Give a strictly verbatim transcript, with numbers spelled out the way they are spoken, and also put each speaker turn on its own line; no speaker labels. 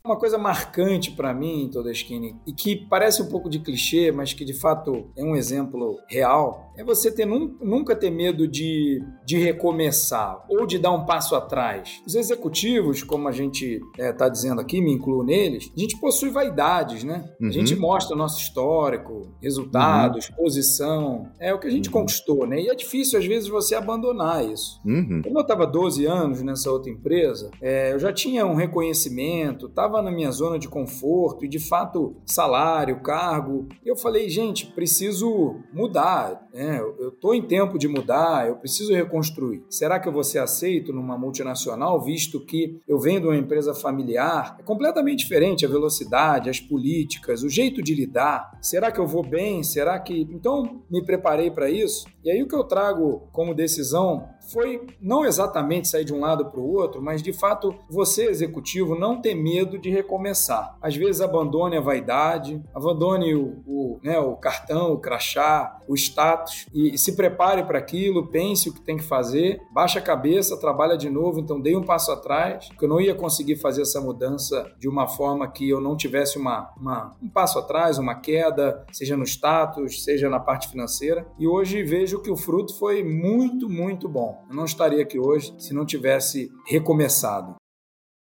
Uma coisa marcante para mim, Todeschini, e que parece um pouco de clichê, mas que de fato é um exemplo real, é você ter, nunca ter medo de, de recomeçar ou de dar um passo atrás. Os executivos, como a gente está é, dizendo aqui, me incluo neles, a gente possui vaidades, né?
Uhum.
A gente mostra o nosso histórico, resultados, uhum. posição, é o que a gente uhum. conquistou, né? E é difícil, às vezes, você abandonar isso.
Uhum.
Como eu estava doze anos nessa outra empresa, é, eu já tinha um reconhecimento, estava na minha zona de conforto e, de fato, salário, cargo. E eu falei, gente, preciso mudar, né? Eu estou em tempo de mudar, eu preciso reconstruir. Será que eu vou ser aceito numa multinacional, visto que eu venho de uma empresa familiar? É completamente diferente a velocidade, as políticas, o jeito de lidar. Será que eu vou bem? Será que... Então, me preparei para isso. E aí o que eu trago como decisão foi não exatamente sair de um lado para o outro, mas de fato você, executivo, não ter medo de recomeçar. Às vezes abandone a vaidade, abandone o, o, né, o cartão, o crachá, o status e, e se prepare para aquilo, pense o que tem que fazer, baixa a cabeça, trabalha de novo. Então dei um passo atrás, porque eu não ia conseguir fazer essa mudança de uma forma que eu não tivesse uma, uma, um passo atrás, uma queda, seja no status, seja na parte financeira. E hoje vejo que o fruto foi muito, muito bom. Eu não estaria aqui hoje se não tivesse recomeçado.